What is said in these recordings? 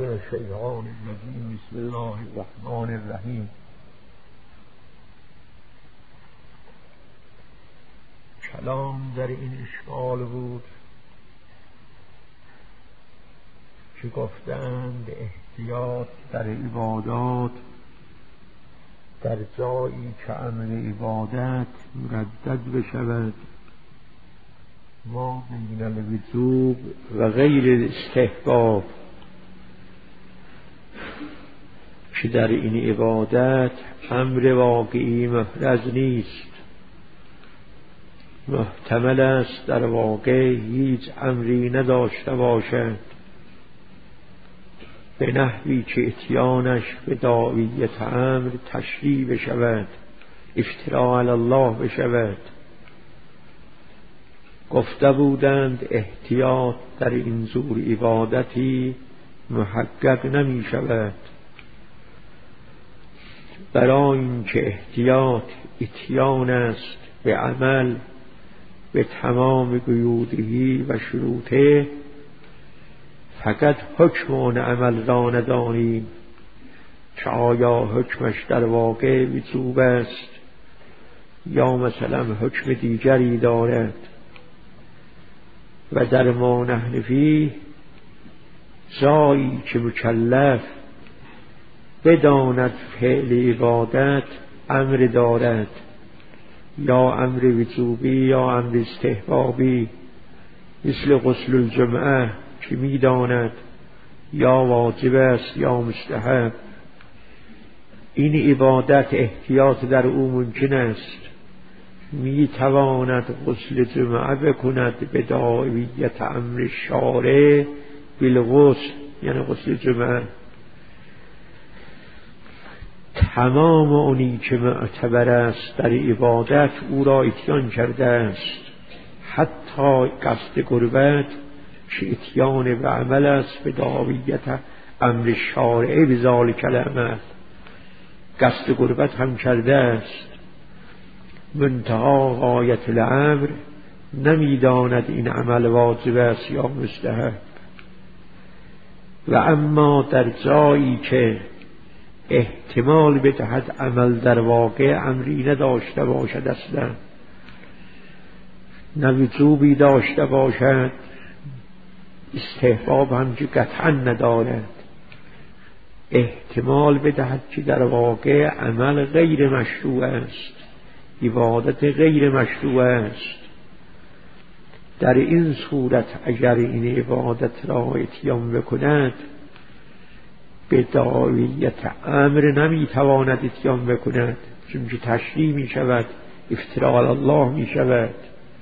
من الشیطان الرجیم. بسم الله الرحمن الرحیم. کلام در این اشکال بود که گفتند احتیاط در عبادات در جایی که امر عبادت مردد بشود ما بین الوجوب و غیر استحباب، که در این عبادت امر واقعی محرز نیست، محتمل است در واقع هیچ امری نداشته باشد به نحوی که اتیانش به داعیت امر تشریع بشود، افتراء علی الله بشود. گفته بودند احتیاط در این زور عبادتی محقق نمی شود، برای اینکه احتیاط اتیان است به عمل به تمام قیودهی و شروطه. فقط حکم آن عمل را ندانیم که آیا حکمش در واقع وجوب است یا مثلا حکم دیگری دارد. و در ما نحن فیه جایی که مکلف بداند فعل عبادت امر دارد، یا امر وجوبی یا امر استحبابی، مثل غسل الجمعه که میداند یا واجب است یا مستحب. این عبادت احتیاط در او ممکن است، میتواند غسل جمعه بکند به داعیت امر شارع بالغسل، یعنی غسل جمعه. تمام اونی که معتبر است در عبادت او را اتیان کرده است، حتی قصد قربت که اتیان به عمل است به داعیت امر شارع بذالک العمل، قصد قربت هم کرده است، منتها غایت الامر نمیداند این عمل واجب است یا مستحب. و اما در جایی که احتمال بدهد عمل در واقع امری نداشته باشد، اصلا نه وجوبی داشته باشد، استحباب هم که قطعا ندارد، احتمال بدهد که در واقع عمل غیر مشروع است، عبادت غیر مشروع است، در این صورت اگر این عبادت را اتیان بکند به داعیت امر نمیتواند اتیان بکند، چون که تشریع می شود، افتراء علی الله می شود.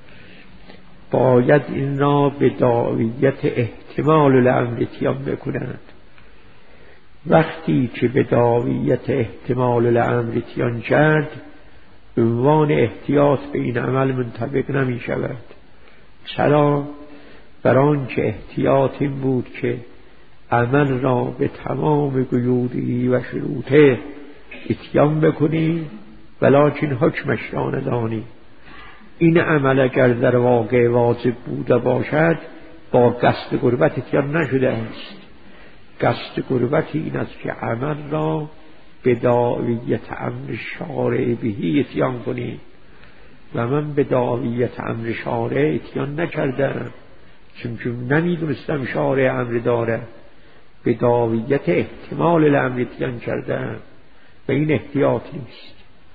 باید این را به داعیت احتمال الامر اتیان بکند. وقتی که به داعیت احتمال الامر اتیان کرد، عنوان احتیاط به این عمل منطبق نمی شود. چرا؟ برای آنکه احتیاط این بود که عمل را به تمام قیودی و شروطه اتیان بکنی ولکن حکمش را ندانی. این عمل اگر در واقع واجب بوده باشد با قصد قربت اتیان نشده است. قصد قربت این است که عمل را به داعیت امر شارع بهی اتیان کنی، و من به داعیت امر شارع اتیان نکردم، چون نمیدونستم شارع امر داره، به داعیت احتمال الامر اتیان کردم و این احتیاط نیست.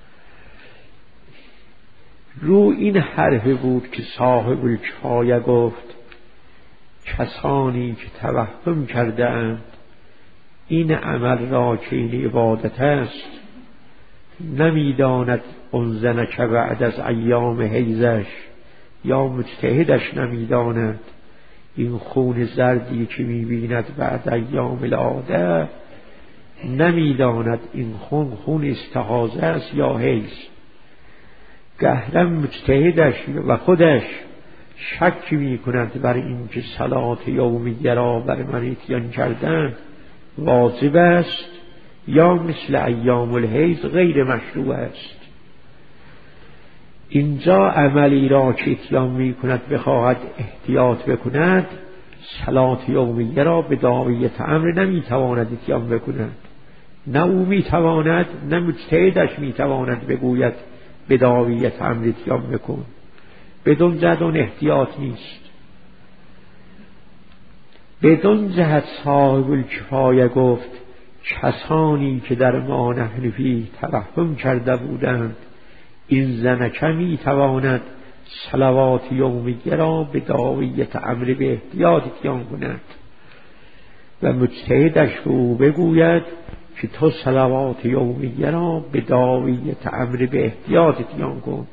رو این حرف بود که صاحب الکفایه گفت کسانی که توهم کرده اند این عمل را که این عبادت است نمیداند اون زن که بعد از ایام حیزش، یا مجتهدش نمیداند این خون زردی که میبیند بعد ایام العاده، نمیداند این خون استحاضه است یا حیض. گهرم مجتهدش و خودش شک میکند بر این که صلات یومیه را بر من اتیان کردن واجب است یا مثل ایام الحیض غیر مشروع است. اینجا عملی را که اتیان میکند بخواهد احتیاط بکند، صلات یومیه را به داعیت امر نمیتواند اتیان بکند. نه او میتواند، نه مجتهدش میتواند بگوید به داعیت امر اتیان بکن. بدون جهت اون احتیاط نیست. بدون جهت صاحب الکفایه گفت کسانی که در ما نحنفی توهم کرده بودند این زنکه میتواند صلوات یومیه را به داعیت امر به احتیاط اتیان کند و مجتهدش به او بگوید که تو صلوات یومیه را به داعیت امر به احتیاط اتیان کن.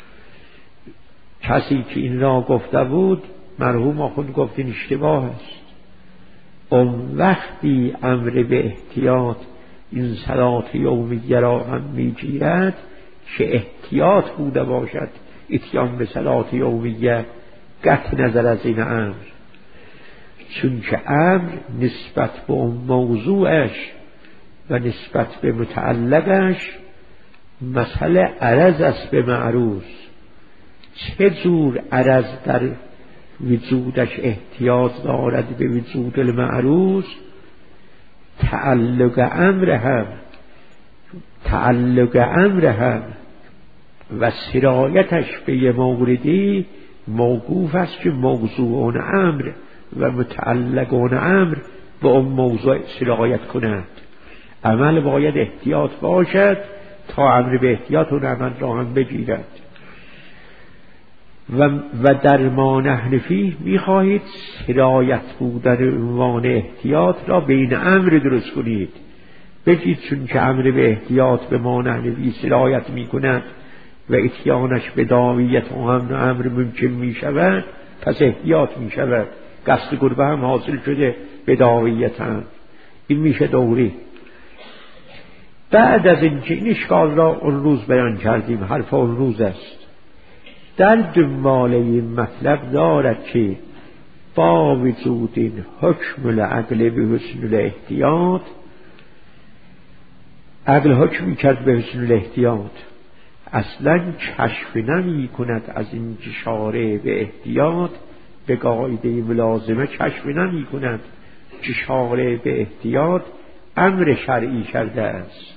کسی که این را گفته بود مرحوم آخوند گفت این اشتباه است. اون وقتی امر به احتیاط این صلات یومیه را هم میگیرد که احتیاط بوده باشد اتیان به صلات یومیه، قطع نظر از این امر، چون که امر نسبت به اون موضوعش و نسبت به متعلقش مسئله عرض است به معروض. چه جور عرض در وجودش احتیاط دارد به وجود المعروض، تعلق امر هم و سرایتش به یه موردی موقوف است که موضوع اون امر و متعلق اون امر به اون موضوع سرایت کند. عمل باید احتیاط باشد تا امر به احتیاط اون عمل را هم بگیرد. و در ما نحنفی میخواهید سرایت بودن عنوان احتیاط را بین امر درست کنید. بگید چون که امر به احتیاط به ما نحنفی سرایت میکند و اتیانش به داعیت امر ممکن میشود، پس احتیاط میشود. قصد گربه هم حاصل شده به داعیت هم. این میشه دوری. بعد از اینکه این اشکال را اون روز بیان کردیم، حرف اون روز است، در دنبال این مطلب دارد که با وجود این حکم العقل به حسن الاحتیاط، عقل حکم کرد به حسن الاحتیاط، اصلا کشف نمی کند از این شارع به احتیاط به قاعده ملازمه کشف نمی کند که شارع به احتیاط امر شرعی کرده است.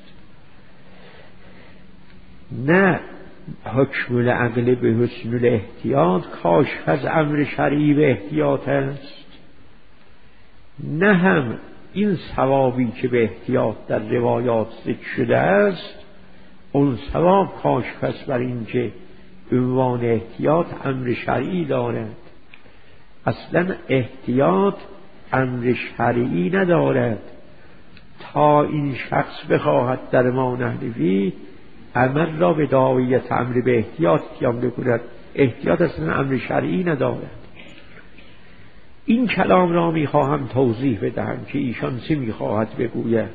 نه حکم العقل به حسن الاحتیاط کاشف از امر شرعی به احتیاط است، نه هم این ثوابی که به احتیاط در روایات ذکر شده است اون ثواب کاشف است بر این که عنوان احتیاط امر شرعی دارد. اصلا احتیاط امر شرعی ندارد. تا این شخص بخواهد در ما نحنفی عمل را به داعیت امر به احتیاط اتیان بکند، احتیاط اصلا امر شرعی ندارد. این کلام را میخواهم توضیح بدهم که ایشان چه میخواهد بگوید.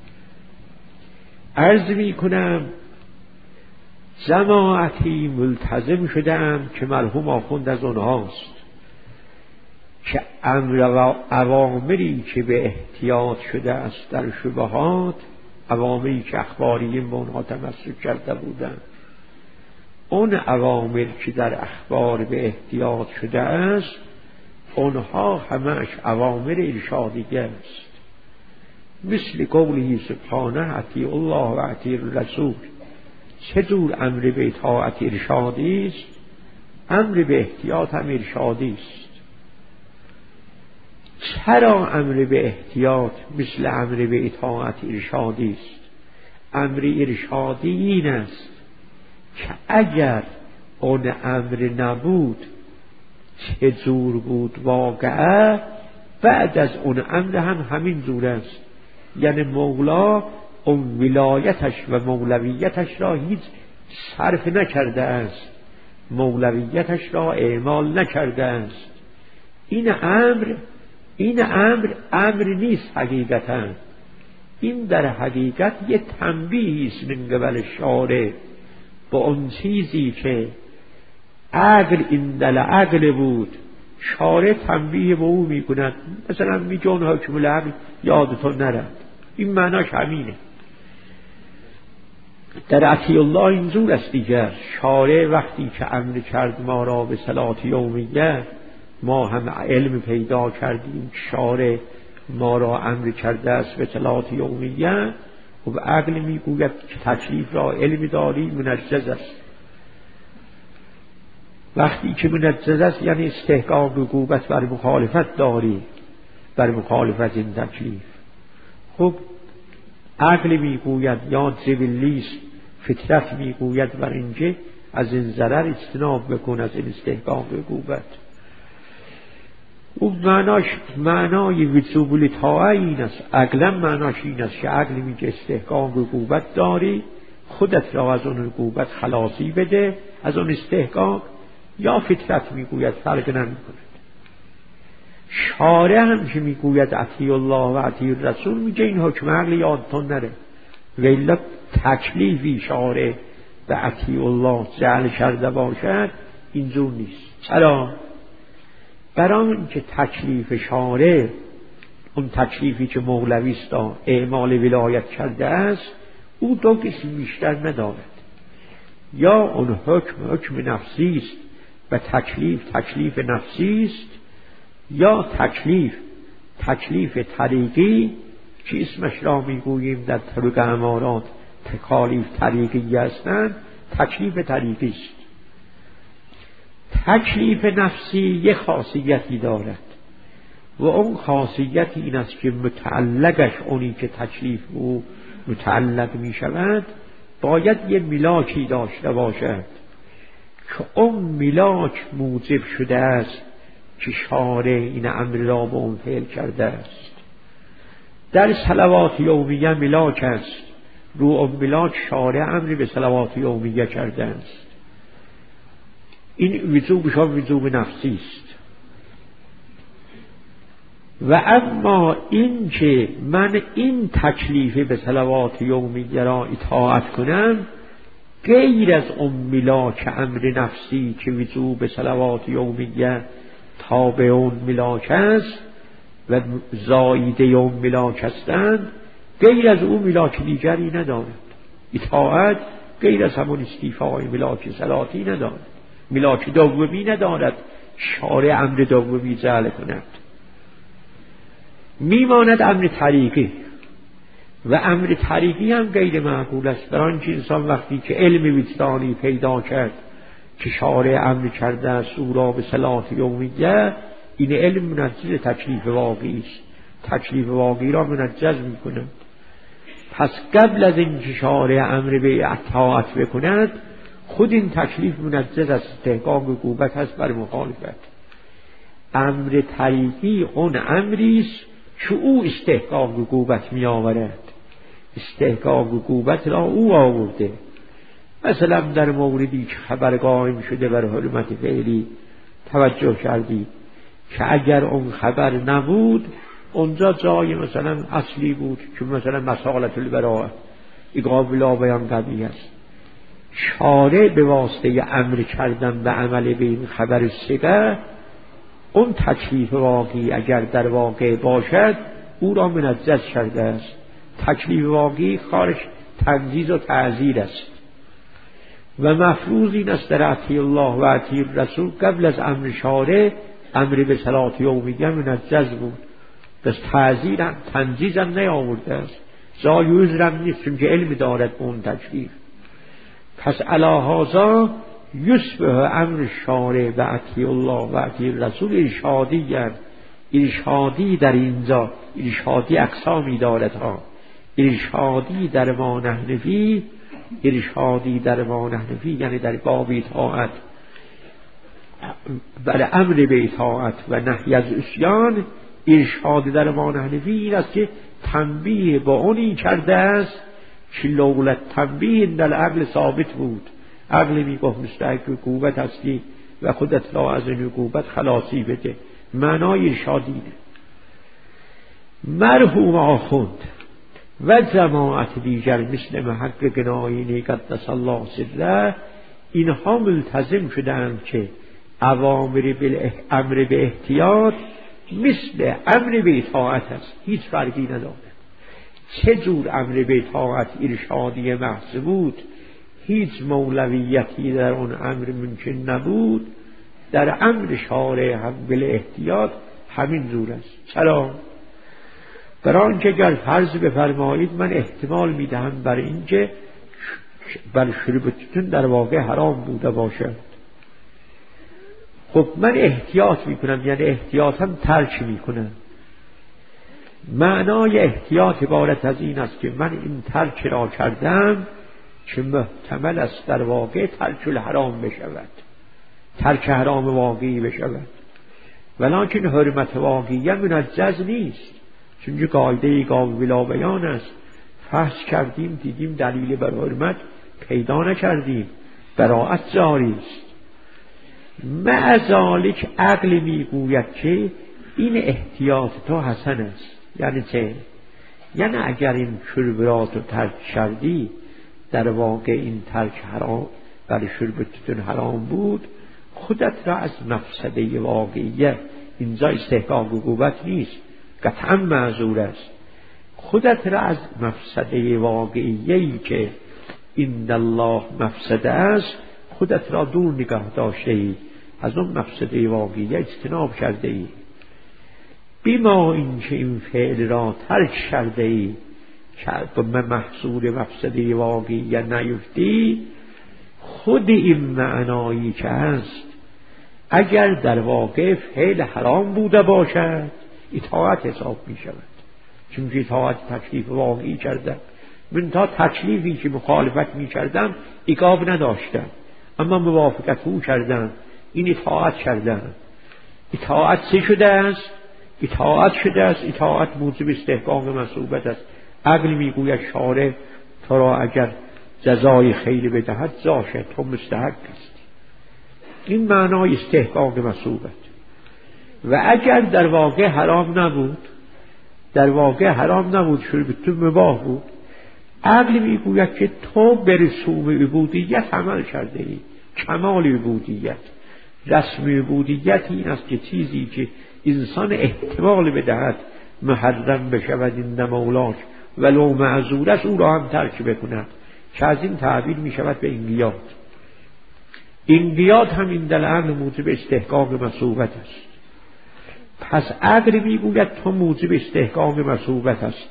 عرض میکنم جماعتی ملتزم شده‌ام که مرحوم آخوند از آنهاست که امر و اوامری که به احتیاط شده است در شبهات، اوامری که اخباریین به اونها تمسک کرده بودند، اون اوامر که در اخبار به احتیاط شده است اونها همش اوامر ارشادیه است. مثل قوله سبحانه اطیعوا الله و اطیعوا الرسول. چه جور امر به اطاعت ارشادی است، امر به احتیاط هم ارشادی است. چرا امر به احتیاط مثل امر به اطاعت ارشادی است؟ امر ارشادی این است که اگر اون امر نبود چه جور بود واقعه، بعد از اون امر هم همین جور است. یعنی مولا اون ولایتش و مولویتش را هیچ صرف نکرده است، مولویتش را اعمال نکرده است. این امر نیست حقیقتا. این در حقیقت یه تنبیه است من قبل شارع با اون چیزی که عقل این دل عقل بود. شارع تنبیه به او میکند، مثلا میگن حکم العقل یادتون نرد. این معناش همینه. در اطیع الله اینجور است دیگر. شارع وقتی که امر کرد ما را به صلات یومیه ما هم علم پیدا کردیم، شارع ما را امر کرده است به صلات یومیه. و عقل میگوید که تکلیف را علم داری منجز است. وقتی که منجز است یعنی استحقاق عقوبت بر مخالفت داری، بر مخالفت این تکلیف. خب عقل میگوید یا جبلیست، فطرت میگوید بر اینجا از این ضرر اجتناب بکن، از این استحقاق عقوبت. اون معنای وجوب الطاعه این است. عقلا معناش این است که عقل میگه استحقاق عقوبت داری، خودت را از اون عقوبت خلاصی بده، از اون استحقاق. یا فطرت میگوید فرق نمیکنه. شارع هم که میگوید اطیع الله و اطیع الرسول میگه این حکم عقل یادتون نره. ولی تکلیفی شارع به اطیع الله جعل کرده باشد اینجور نیست. چرا؟ برای اینکه تکلیف شارع، اون تکلیفی که مولوی است اعمال ولایت کرده است، او دو قسم بیشتر ندارد. یا اون حکم نفسی است و تکلیف نفسی است، یا تکلیف طریقی که اسمش را میگوییم در طرق امارات تکالیف طریقی هستند. تکلیف طریقی است. تکلیف نفسی یک خاصیتی دارد و اون خاصیت این است که متعلقش اونی که تکلیف او متعلق می شود باید یه ملاکی داشته باشد که اون ملاک موجب شده است که شارع این امر را به اون فعل کرده است. در صلوات یومیه ملاک است، رو اون ملاک شارع امر به صلوات یومیه کرده است. این وجوب نفسی است. و اما این که من این تکلیف به صلوات یومیه را اطاعت کنم، غیر از اون ملاک امر نفسی که وجوب صلوات یومیه تابع اون ملاک است و زایده اون ملاک هستند، غیر از اون ملاک دیگری ندارد. اطاعت غیر از همون استیفای ملاک صلاتی ندارد. ملاک دومی ندارد شارع امر دومی جعل کند. میماند امر طریقی و امر طریقی هم غیر معقول است. برای اینکه انسان وقتی که علم وجدانی پیدا کرد که شارع امر کرده است او را به صلات یومیه، این علم منجز تکلیف واقعی است. تکلیف واقعی را منجز میکند. پس قبل از اینکه شارع امر به اطاعت بکند، خود این تکلیف منجز از استحقاق عقوبت هست بر مخالفت. امر طریقی اون امری است که او استحقاق عقوبت می آورد. استحقاق عقوبت را او آورده. مثلا در موردی که خبر قائم شده بر حرمت فعلی توجه کردی که اگر اون خبر نبود، اونجا جای مثلا اصلی بود که مثلا مسالت البراءه اقاب لا بیان قبیح است. شارع به واسطه امر کردن به عمل به این خبر صحیح، اون تکلیف واقعی اگر در واقع باشد او را منجز کرده است. تکلیف واقعی خارج تنزیز و تعزیر است و مفروض این است در اطیع الله و اطیع الرسول قبل از امر شارع امر به صلات یومیه منجز بود. بس تعزیر تنزیز هم نیاورده است. جای عذرم نیست چون که علم دارد اون تکلیف. پس علی هذا یشبه امر شارع و اطیع الله و اطیع الرسول ارشادی در اینجا ارشادی اقسامی دارد ها. ارشادی در ما نحنفی یعنی در باب اطاعت بر امر به اطاعت و نهی از عصیان. ارشاد در ما نحنفی این است که تنبیه با اونی کرده است که لولت تنبیه در عقل ثابت بود. عقل میگفت مستحق عقوبت هستی و خودت را از این عقوبت خلاصی بده. معنای ارشادینه. مرحوم آخوند و جماعت دیگر مثل محق گناینی قدس الله سره، اینها ملتزم شدند که اوامر امر به احتیاط مثل امر به اطاعت است، هیچ فرقی ندارد. چه جور امر به اطاعت ارشادی محض بود، هیچ مولویتی در اون امر ممکن نبود، در امر شارع هم بل احتیاط همین زور است. چرا؟ برای آنکه اگر فرض بفرمایید من احتمال میدهم بر اینکه بر شرب توتون در واقع حرام بوده باشد، خب من احتیاط میکنم، یعنی احتیاطم ترک میکنم. معنای احتیاط عبارت از این است که من این ترک را کردم که محتمل است در واقع ترک الحرام بشود، ترک حرام واقعی بشود، ولکن حرمت واقعی منجز نیست، چون قاعده گاو بلا بیان است. فحص کردیم دیدیم دلیل بر حرمت پیدا نکردیم، براءت جاری است. مع ذالک عقل میگوید که این احتیاط تو حسن است. یعنی چه؟ یعنی اگر این شرب را تو ترک کردی، در واقع این ترک حرام برای شرب توتون حرام بود، خودت را از مفسده واقعیه، اینجا استحقاق عقوبت نیست، قطعا معذور است، خودت را از مفسده واقعیه‌ای که این الله مفسده است خودت را دور نگاه داشته ای، از اون مفسده واقعیه اجتناب کرده ای. بیما این که این فعل را ترک کرده ای که به محصول مفسده واقعیه نیفتی، خود این معنایی که هست اگر در واقع فعل حرام بوده باشد اطاعت حساب می شود، چون که اطاعت تکلیف واقعی کردم. من تا تکلیفی که مخالفت می کردم عقاب نداشتم، اما موافقت او کردم، این اطاعت کردم. اطاعت چه شده است؟ اطاعت شده است، اطاعت موجب استحقاق مثوبت است. عقل میگوید شارع تو را اگر جزای خیر بدهد زاشه، تو مستحق است. این معنای استحقاق مثوبت. و اگر در واقع حرام نبود، در واقع حرام نبود، شرب تو مباح بود، عقل میگوید که تو به رسوم عبودیت عمل کرده ای. کمال عبودیت، رسم عبودیت این است که چیزی که انسان احتمال بدهد محرم بشود این مولاک ولو معذور است او را هم ترک بکند، که از این تعبیر می شود به انقیاد. انقیاد هم این در عقل موجب استحقاق مثوبت است. پس عقل می گوید تو موجب استحقاق مثوبت است.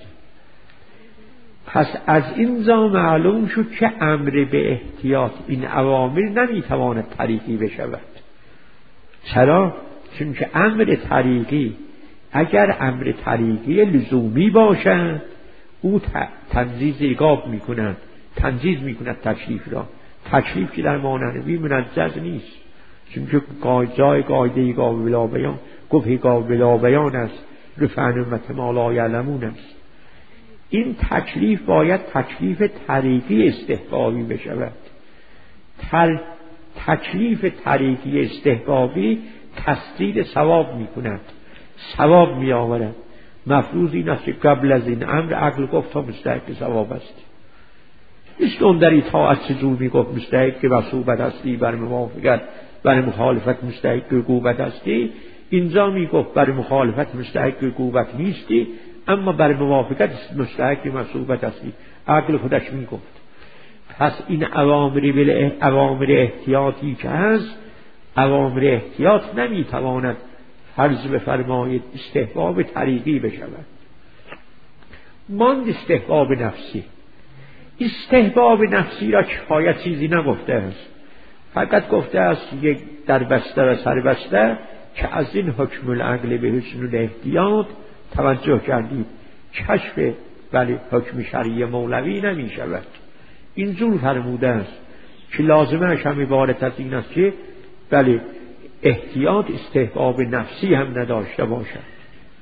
پس از اینجا معلوم شد که امر به احتیاط این اوامر نمی تواند طریقی بشود. چرا؟ چون که امر طریقی اگر امر طریقی لزومی باشد او تنجیز عقاب می کند، تنجیز می کند تکلیف را. تکلیف که در مانوی منجز نیست، چون که جای قاعده گاو بلا بیان گفت گاو بلا بیان است، رفع امت ما لا یعلمون است. این تکلیف باید تکلیف طریقی استحقاقی بشود. تکلیف طریقی استحقاقی تسدید ثواب می کند، ثواب می آورد. مفروض این است که قبل از این امر عقل گفت تا مستحق ثواب است. است اون در اطاعت چجور می گفت مستحق که مثوبت هستی، بر موافقت بر مخالفت مستحق عقوبت هستی، اینجا می گفت بر مخالفت مستحق عقوبت نیستی اما بر موافقت مستحق مثوبت هستی. عقل خودش می گفت. پس این اوامر احتیاطی که هست، اوامر احتیاط نمی تواند فرض بفرمایید استحباب طریقی بشود. ماند استحباب نفسی. استحباب نفسی را کفایت چیزی نگفته است، فقط گفته است یک در بسته و سربسته که از این حکم العقل به حسن الاحتیاط توجه کردید، کشف ولی حکم شرعی مولوی نمی شود. اینجور فرموده است که لازمش هم عبارت از این است که بله احتیاط استحباب نفسی هم نداشته باشد،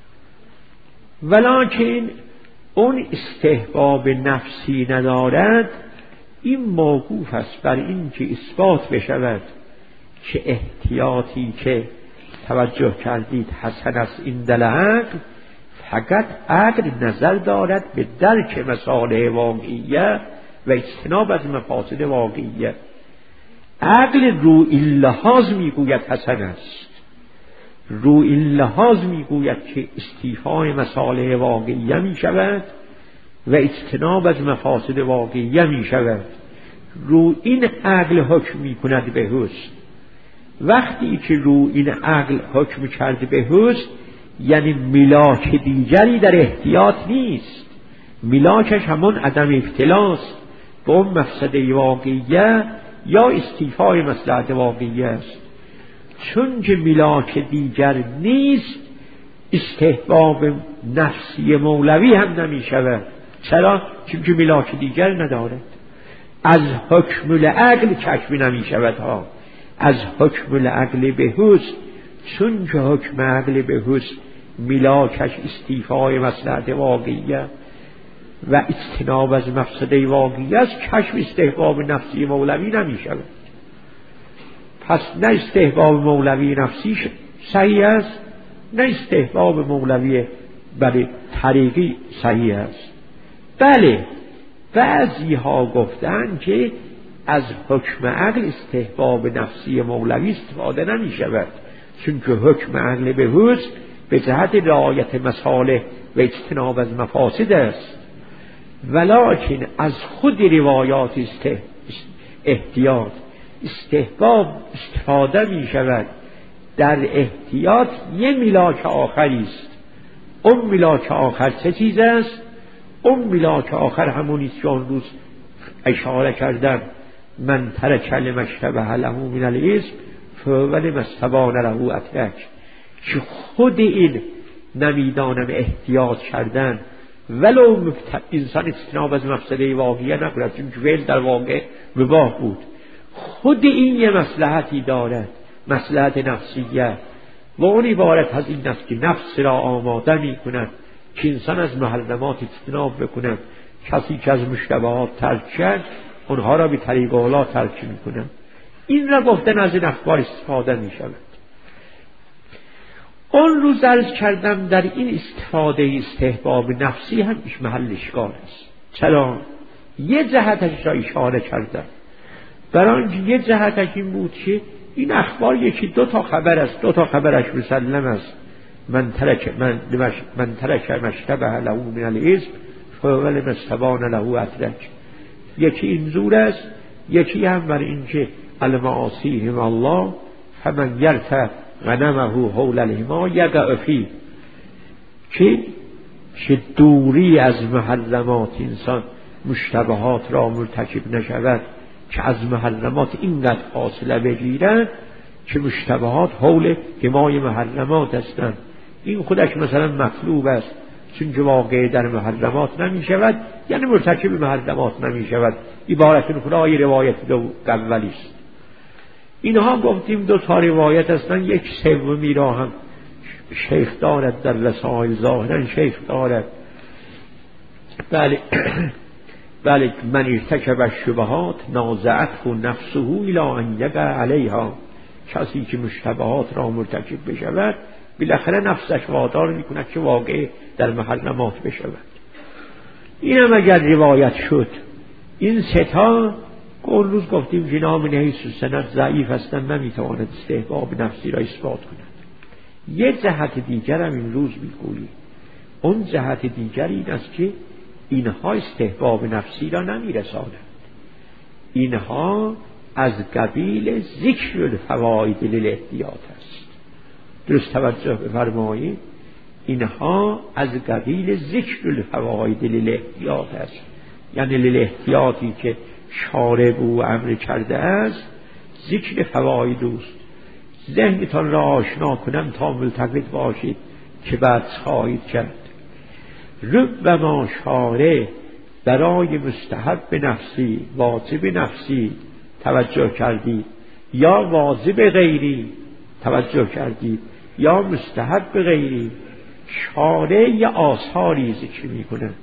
ولکن اون استحباب نفسی ندارد. این موقوف است بر این که اثبات بشود که احتیاطی که توجه کردید حسن است این دل عقل، فقط عقل نظر دارد به درک مصالح واقعیه و اجتناب از مفاسد واقعیه. عقل رو این لحاظ میگوید حسن است، رو این لحاظ میگوید که استیفای مصالح واقعیه می شود و اجتناب از مفاسد واقعیه می شود. رو این عقل حکم می کند به حسن، وقتی که رو این عقل حکم کرده به حسن، یعنی ملاک دیگری در احتیاط نیست، ملاکش همون عدم ابتلاست به اون مفسده واقعیه یا استیفای مصلحت واقعیه است. چون که ملاک دیگر نیست، استحباب نفسی مولوی هم نمی شود. چرا؟ چون که ملاک دیگر ندارد. از حکم العقل کشف نمی شود ها، از حکم العقل به حسن، چون که حکم عقل به حسن ملاکش استیفای مصلحت واقعیه و اجتناب از مفسده واقعی است، کشف استحباب نفسی مولوی نمی شود. پس نه استحباب مولوی نفسی صحیح است، نه استحباب مولوی بله طریقی صحیح است. بله بعضی ها گفتن که از حکم عقل استحباب نفسی مولوی استفاده نمی شود، چون که حکم عقل به حسن به جهت رعایت مصالح و اجتناب از مفاسد است، ولکن از خود روایات احتیاط استحباب استفاده می شود. در احتیاط یه ملاک آخری است. اون ملاک آخر چه چیز است؟ اون ملاک آخر همونیست که اون روز اشاره کردم، من ترک لما اشتبه له من الاسم فولما استبان له اترک، که خود این نمیدانم احتیاط کردن ولو انسان اجتناب از مفسده واقعیه نکند، چون که فعل در واقع مباح بود، خود این یه مصلحتی دارد، مصلحت نفسیه، و اون عبارت از این است که نفس را آماده می کند که انسان از محرمات اجتناب بکند. کسی که از مشتبهات ترک کرد اونها را به طریق اولا ترک می کند. این را گفتن از این اخبار استفاده می شود. اون روز عرض کردم در این استفاده استحباب نفسی هم ایش محل اشکال است. چرا؟ یه جهتش را اشاره کردم، برای آنکه یه جهتش این بود که این اخبار یکی دو تا خبر است، دو تا خبرش مسلم است، من ترک مشتبه له من الاسم فولما استبان له اترک. یکی این زور است، یکی هم بر این که المعاصیهم الله فمن یرتع غنمه حول الحما یقع فیه، که دوری از محرمات انسان مشتبهات را مرتکب نشود، که از محرمات اینقدر فاصله بگیرند که مشتبهات حول حمای محرمات هستند. این خودش مثلا مطلوب است، چون که واقع در محرمات نمی شود، یعنی مرتکب محرمات نمی شود. عبارت خدای روایت دو اولی است. اینها گفتیم دو تا روایت هستند، یک سومی را هم شیخ دارد در رسائل، ظاهرا شیخ دارد. بله من ارتکب الشبهات نازعته نفسه الی ان یقع علیها، کسی که مشتبهات را مرتکب بشود بالاخره نفسش وادار میکند که واقع در محرمات بشود. اینم اگر روایت شد، این ستا اون روز گفتیم که نام نحیث و سند ضعیف هستند، نمیتواند استحباب نفسی را اثبات کند. یک جهت دیگر هم این روز میگوییم، اون جهت دیگر این است که اینها استحباب نفسی را نمیرسانند، اینها از قبیل ذکر الفواید للاحتیاط است. درست توجه بفرمایید، اینها از قبیل ذکر الفواید للاحتیاط است، یعنی للاحتیاطی که شارع او امر کرده است ذکر فواید است. ذهنتان را آشنا کنم تا ملتفت باشید که بعد خواهید کرد. ربما شارع برای مستحب نفسی، واجب نفسی توجه کردید، یا واجب غیری توجه کردید، یا مستحب غیری، شارع یا آثاری ذکر می کند.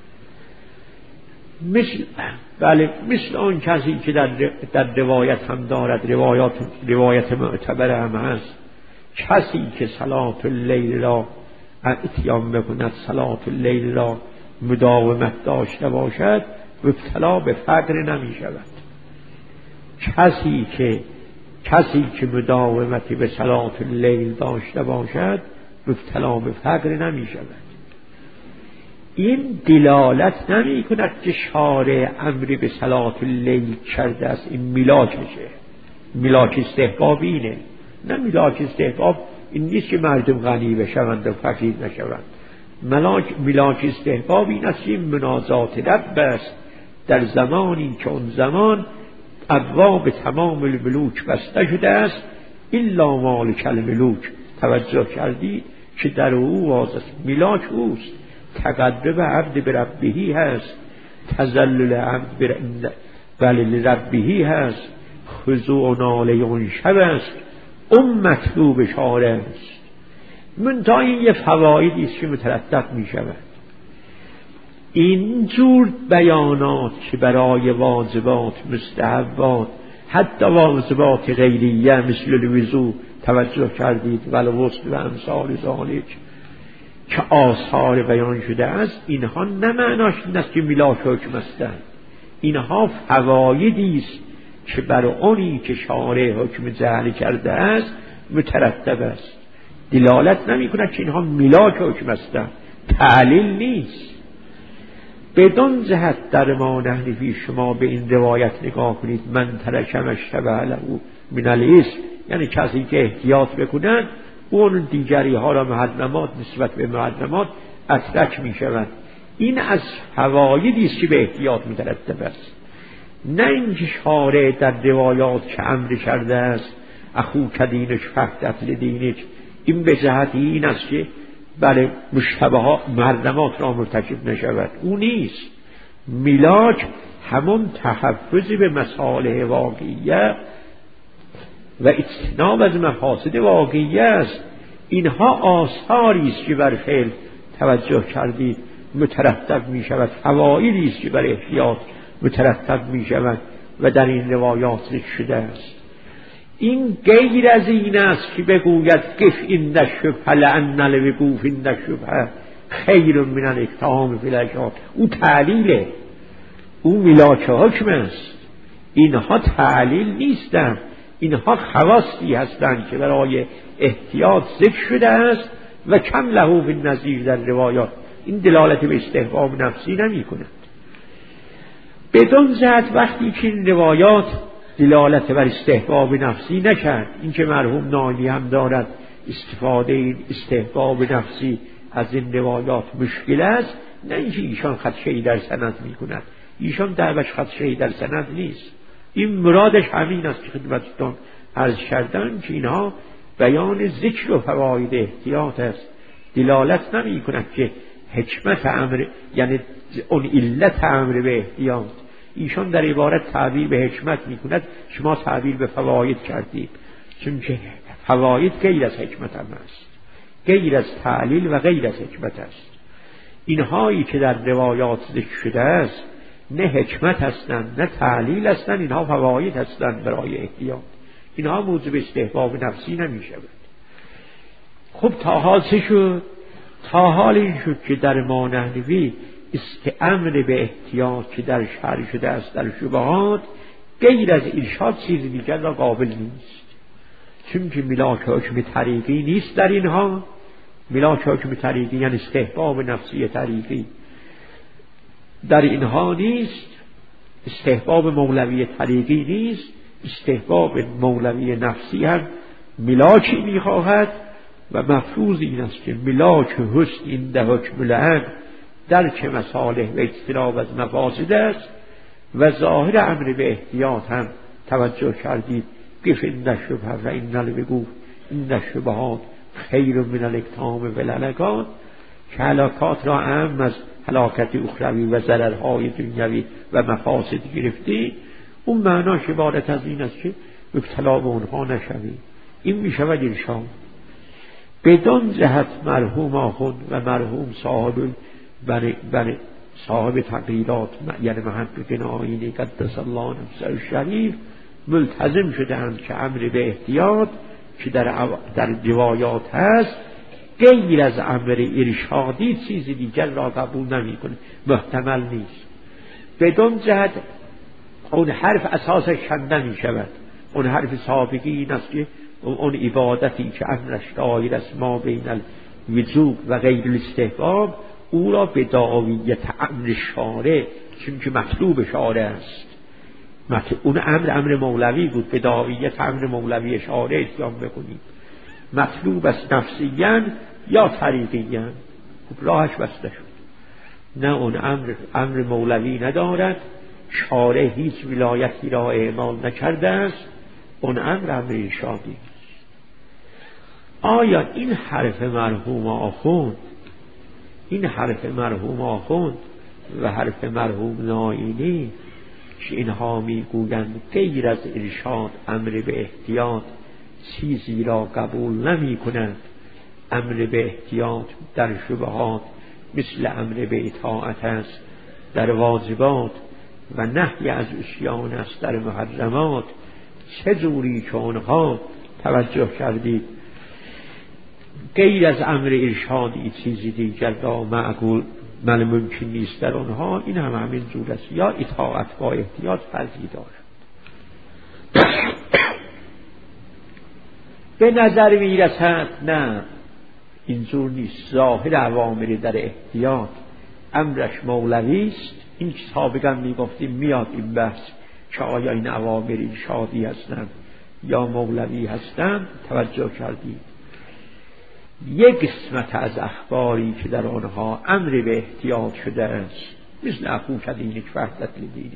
مثل آن کسی که در روایت هم دارد، روایت معتبر هم هست، کسی که صلاة اللیل را اتیان بکند، صلاة اللیل را مداومت داشته باشد، مبتلا به فقر نمی شود. کسی که مداومتی به صلاة اللیل داشته باشد مبتلا به فقر نمی شود. این دلالت نمی کند که شارع امری به صلاة اللیل کرده است، این ملاکشه. میلاک استحباب اینه. نه، میلاک استحباب این نیست که مردم غنی بشوند و فقیر نشوند. میلاک استحباب این است که منازات رب است در زمانی که اون زمان ابواب تمام الملوک بسته شده است الا مالک الملوک. توجه کردید که در او واضح میلاک اوست. تقرب عبد بربهی هست، تذلل عبد لربهی هست، خضوع ناله اون شب است، مطلوب شاره است. منتها این یه فوایدی است که مترتب می شود. این جور بیانات که برای واجبات مستحبات حتی واجبات غیریه مثل الوضو توجه کردید والغسل و امثال ذالک که آثار بیان شده است، اینها نه معناش این است که میلاک حکم هستند. اینها فوایدی است که بر اونی که شارع حکم جعل کرده است مترتب است. دلالت نمی کند که اینها میلاک حکم هستند، تعلیل نیست. بدون جهت در ما نحنفی شما به این روایت نگاه کنید من ترکم اشتبه له من الاسم، یعنی کسی که احتیاط بکنند اون دیگری ها را محرمات نسبت به محرمات اترک می شود. این از فوایدی است که به احتیاط مترتب است، نه اینکه شارع در روایات که امر کرده است اخوک دینک فهدت لدینک، این به جهت این است که برای مشتبهات محرمات را مرتکب نشود. او نیست. میلاک همون تحفظ به مصالح واقعیه و اجتناب از مفاسد واقعیه است. اینها آثاری است که بر فعل توجه کردید مترتب می شود، فوایدی است که بر احتیاط مترتب می شود و در این روایات ذکر شده است. این غیر از این است که بگوید گف این شبه لأن الوقوف این شبه خیر من الاکتهام فی الاشعار. او تعلیله، او میلاک حکم است. اینها تعلیل نیستند، اینها خواستی هستند که برای احتیاط ذکر شده است و کم له فی النظیر در روایات. این دلالت به استحباب نفسی نمی کند. بدون جهت وقتی که این روایات دلالت بر استحباب نفسی نکرد، این که مرحوم نایمی هم دارد استفاده این استحباب نفسی از این روایات مشکل است، نه اینکه ایشان خدشه‌ای در سند می کند. ایشان دعوش خدشه‌ای در سند نیست. این مرادش همین است که خدمتتون عرض کردم که اینها بیان ذکر و فواید احتیاط است، دلالت نمی کند که حکمت امر یعنی اون علت امر به احتیاط. ایشان در عبارت تعبیر به حکمت می کند، شما تعبیر به فواید کردید، چون که فواید غیر از حکمت هم است، غیر از تعلیل و غیر از حکمت است. اینهایی که در روایات ذکر شده است نه حکمت هستند نه تعلیل هستند، اینها فواید هستند برای احتیاط. اینها موجب استحباب نفسی نمی شود. خب تا حال چه شد؟ تا حال این شد که در ما نحنفی امر به احتیاط که در شرع شده است در شبهات غیر از ارشاد چیز دیگر را قابل نیست، چون که میلاک حکم طریقی نیست در اینها. میلاک حکم طریقی یعنی استحباب نفسی طریقی در اینها نیست، استحباب مولوی طریقی نیست، استحباب مولوی نفسی هم میلاکی میخواهد و مفروض این است که میلاک حسن این ده حکم لعن درک مصالح و اجتناب از مفاسد است و ظاهر امر به احتیاط هم توجه کردید گف این شبه و این الوقوف این شبهات خیر من الاکتهام و الهلاکات، که هلاکات را اهم از هلاکت اخروی و ضررهای دنیوی و مفاسد گرفتی. اون معناش عبارت از این است که مبتلا به اونها نشوید. این می شود ارشاد. بدون جهت مرحوم آخوند و مرحوم صاحب تغییرات یعنی محققین آیینی قدس الله نفسه الشریف ملتزم شدند که امر به احتیاط که در روایات هست غیر از امر ارشادی چیز دیگر را قبول نمی کنه، محتمل نیست. بدون جهت اون حرف اساسش کنده می شود. اون حرف سابقی این است که اون عبادتی که امرش دایر است ما بین الوجوب و غیر الاستحباب او را به دعویت امر شارع، چون که مطلوب شارع است، اون امر مولوی بود، به داعیت امر مولوی اشاره اتیان بکنید. مطلوب است نفسیاً یا طریقیاً. خب راهش بسته شد. نه اون امر مولوی ندارد، شارع هیچ ولایتی را اعمال نکرده است، اون امر ارشادی. آیا این حرف مرحوم آخوند و حرف مرحوم نائینی که اینها میگویند غیر از ارشاد امر به احتیاط چیزی را قبول نمی کنند، امر به احتیاط در شبهات مثل امر به اطاعت است در واجبات و نهی از عصیان است در محرمات، چه جوری که آنها توجه کردید غیر از امر ارشادی چیزی دیگر را معقول ممکن نیست در آنها، این هم همین جور است. یا اطاعت با احتیاط فرضی دارد. به نظر میرسد نه، اینجور نیست. ظاهر اوامر در احتیاط امرش مولوی است. این که سابقا میگفتیم میاد این بحث که آیا این اوامر ارشادی هستند یا مولوی هستند. توجه کردید یک قسمت از اخباری که در آنها امر به احتیاط شده است، مثل اخوک دینک وحدت لدینک،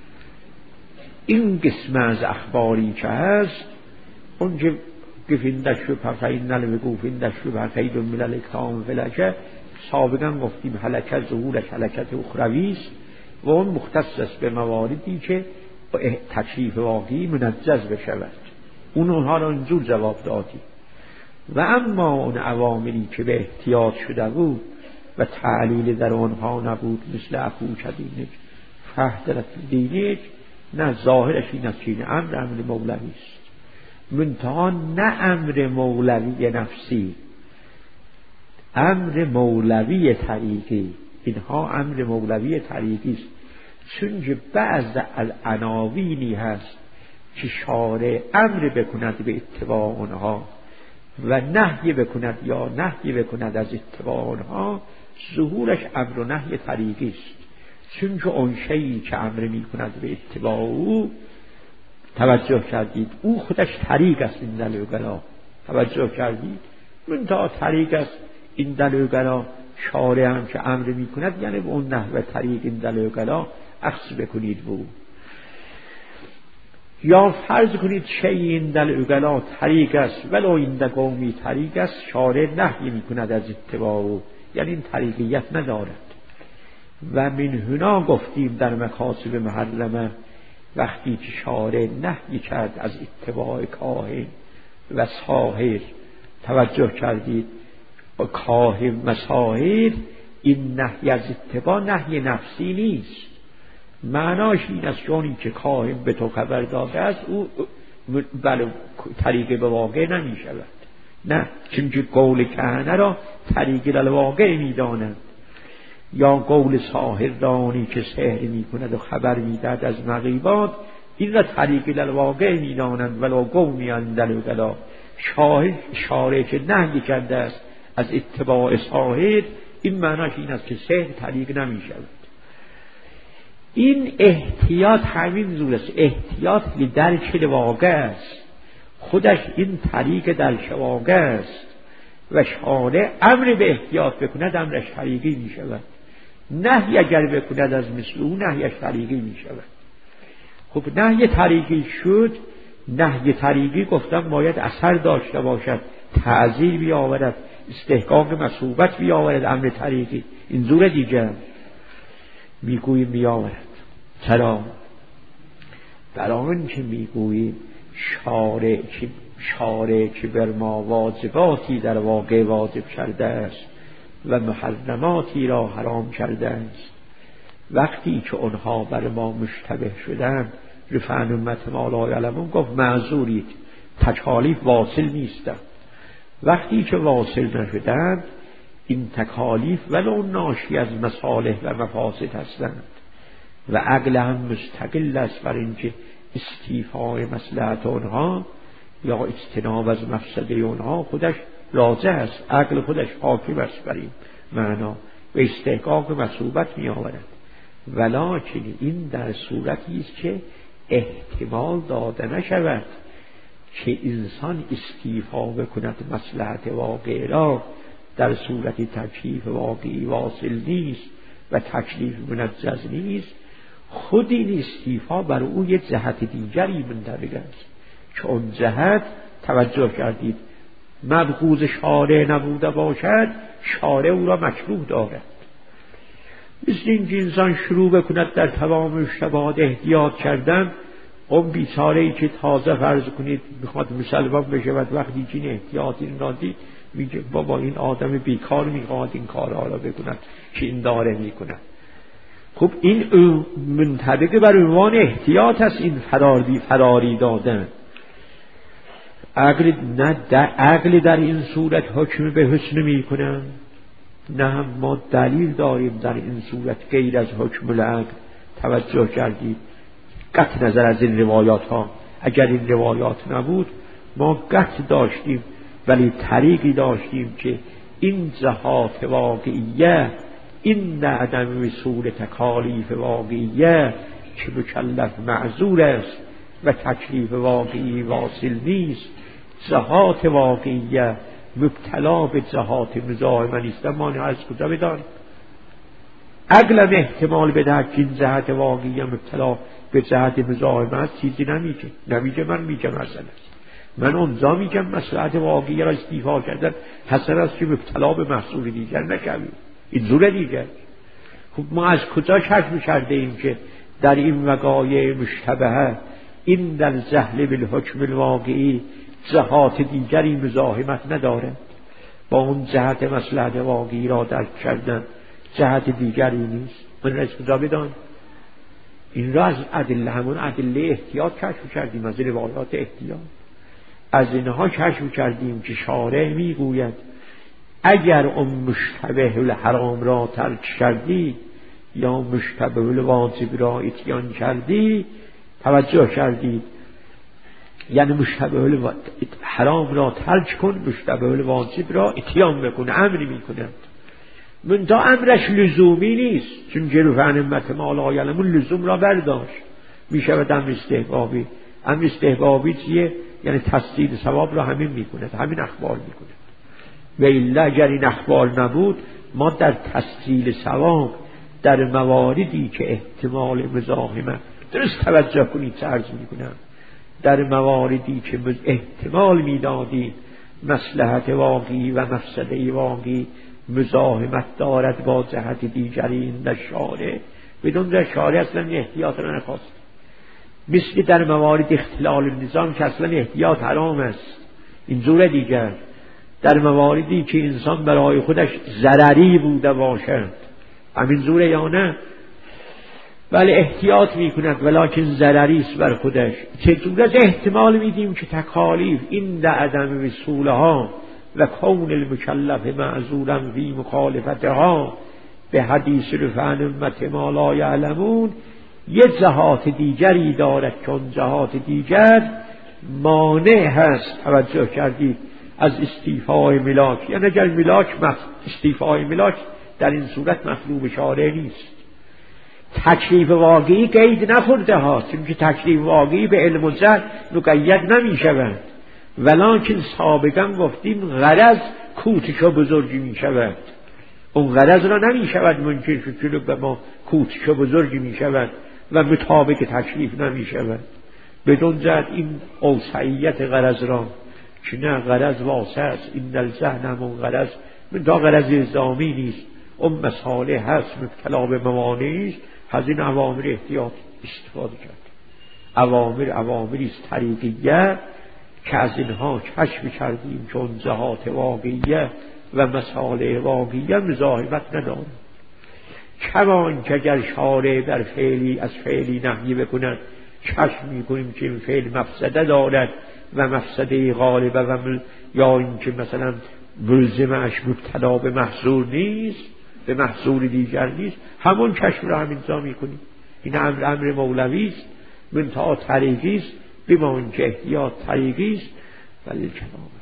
این قسم از اخباری که هست اونجا گفیندش رو پفینن و گوفیندش رو پفید و ملل اکتام فلکه، سابقا گفتیم حلکه ظهورش حلکت اخروی است و اون مختص است به مواردی که تکلیف واقعی منجز بشود. اونها را اینجور جواب دادیم. و اما اون عواملی که به احتیاط شده بود و تعلیل در آنها نبود، مثل اخوک دینک فحدت دینک، نه ظاهرش این است که این امر مولوی است، منتها نه امر مولوی نفسی، امر مولوی طریقی. اینها امر مولوی طریقی است، چون که بعض العناوینی هست که شارع امر بکند به اتباع آنها و نهی بکند یا نهی بکند از اتباع آنها، ظهورش امر و نهی طریقی است. چون که اون شیئی که امر می کند به اتباع او، توجه کردید، او خودش طریق است. این دلوگلا توجه کردید، منتها طریق است این دلوگلا. شارع هم که امر می کند یعنی به اون نحو طریق این دلوگلا اخذ بکنید بود. یا فرض کنید شیء این دلوگلا طریق است ولو این قومی طریق است، شارع نهی می کند از اتباع او، یعنی این طریقیت ندارد. و من هنا گفتیم در مکاسب محرمه وقتی که شارع نهی کرد از اتباع کاهن و ساحر، توجه کردید، و کاهن و ساحر، این نهی از اتباع نهی نفسی نیست. معناش این است چون که کاهن به تو خبر داده است او بله طریق به واقع نمی شود. نه، چون که قول کهنه را طریق الواقع می دانند، یا قول ساحر دانی که سحر می کند و خبر می دهد از مغیبات، این را طریق الواقع می دانند. ولو قومی اندلوگلا، شارع که نهی کرده است از اتباع ساحر، این معناش این است که سحر طریق نمی شود. این احتیاط همین زور است، احتیاط درک واقع است، خودش این طریق درک واقع است و شارع امر به احتیاط بکند امرش طریقی می شود، نهی اگر بکند از مثل او نهیش طریقی می شود. خب نهی طریقی شد، نهی طریقی گفتم باید اثر داشته باشد، تعذیر بیاورد، استحقاق مثوبت بیاورد. امر طریقی این زور دیگر میگوییم بیاورد. چرا؟ برای آن که میگوییم شارع که بر ما واجباتی در واقع واجب کرده است و محرماتی را حرام کرده است، وقتی که آنها بر ما مشتبه شدند، رفعن امت ما لا یعلمون گفت معذورید، تکالیف واصل نیستند. وقتی که واصل نشدند، این تکالیف ولو ناشی از مصالح و مفاسد هستند و عقل هم مستقل است بر اینکه استیفای مصلحت آنها یا اجتناب از مفسده آنها خودش راجع است، عقل خودش حاکم است بر این معنا و استحقاق مثوبت می آورد. ولکن این در صورتی است که احتمال داده نشود که انسان استیفا بکند مصلحت واقعی را در صورت تکلیف واقعی واصل نیست و تکلیف منجز نیست. خود این استیفا بر او یک جهت دیگری منطبق است که اون جهت توجه کردید مبغوض شارع نبوده باشد، شارع او را مکروه دارد. مثل این که انسان شروع بکند در تمام اشتباهات احتیاط کردن، اون بیچاره‌ای که تازه فرض کنید میخواد مسلمان بشه و وقتی که احتیاطی را دید میگه بابا این آدم بیکار میخواد این کارها را بکند که این داره میکند. خب این منطبق بر عنوان احتیاط است، این فراری دادن. عقل در این صورت حکم به حسن میکنن، نه هم ما دلیل داریم در این صورت غیر از حکم العقل. توجه کردید قطع نظر از این روایات ها، اگر این روایات نبود ما قطع داشتیم، ولی طریقی داشتیم که این جهات واقعیه، این عدم وصول تکالیف واقعیه که مکلف معذور است و تکلیف واقعی واصل نیست، جهات واقعیه مبتلا به جهات مزاحمه نیست. ما از کجا بدانیم؟ عقلم احتمال بدهد که این جهت واقعیه مبتلا به جهت مزاحمه است، چیزی نمیگه. من میگم حسن است، من اونجا میگم مصلحت واقعی را استیفا کردن حسن است که مبتلا به محصول دیگر نشویم. این زور دیگر. خب ما از کجا کشف کرده ایم که در این وقایع مشتبهه این در جهل بالحکم الواقعی جهات دیگری مزاحمت نداره با اون جهت مصلحت واقعی را درک کردن، جهت دیگری نیست. من از کجا بدان؟ این را از ادله، همون ادله احتیاط کشف کردیم، از روایات احتیاط. از اینها کشف کردیم که شارع میگوید اگر اون مشتبه الحرام را ترک کردی یا مشتبه الواجب را اتیان کردی، توجه کردید، یعنی مشتبه الحرام را ترک کن، مشتبه الواجب را اتیان بکن، امری میکنند. من تا امرش لزومی نیست، چون جلو عن امت ما لا یعلمون لزوم را برداشت، میشود امر استحبابی. امر استحبابی چیه؟ یعنی تسدید ثواب را همین میکند، همین اخبار میکند. و الا اگر این اخبار نبود ما در تسجیل ثواب در مواردی که احتمال مزاحمه، درست توجه کنید چه عرض میکنم، در مواردی که احتمال میدادید مصلحت واقعی و مفسده واقعی مزاحمت دارد با جهت دیگری این در شارع، بدون در شارع اصلا احتیاط را نخواست. مثل در موارد اختلال نظام که اصلا احتیاط حرام است. این زور دیگر در مواردی که انسان برای خودش ضرری بوده باشد، همین زوره یا نه؟ ولی احتیاط میکند ولکن ضرری است بر خودش. چطور از احتمال میدیم که تکالیف این در عدم وصولها و کون المکلف معذورا فی مخالفتها به حدیث رفعن امت ما لا یعلمون یک جهات دیگری دارد که اون جهات دیگر مانع هست. توجه کردید از استیفای ملاک، یعنی اگر ملاک استیفای ملاک در این صورت مطلوب شارع نیست. تکلیف واقعی قید نخورده ها، چون که تکلیف واقعی به علم و جهل مقید نمی شود، ولکن سابقا گفتیم غرض کوچک و بزرگی می شود. اون غرض را نمی شود منکر شد که به ما کوچک و بزرگی می شود و مطابق تکلیف نمی شود. بدون جهت این اوسعیت غرض را که نه غرض واسع است، این در ذهن همون غرض من دا غرض الزامی نیست، اون مساله هست مبتلا به موانعی است. از این اوامر احتیاط استفاده کرد. اوامری است طریقیه که از اینها کشف کردیم که اون جهات واقعیه و مساله واقعیه مزاحمت ندارد. کما اینکه اگر شارع در فعلی از فعلی نهی بکند کشف میکنیم که این فعل مفسده دارد و مفسده غالبه و یا اینکه مثلا ملزمش مبتلا به محظور نیست، به محظور دیگر نیست، همون کشف را همینجا میکنیم. این امر مولوی است، منتها طریقی است، بما اینکه احتیاط طریقی است. ولی کلام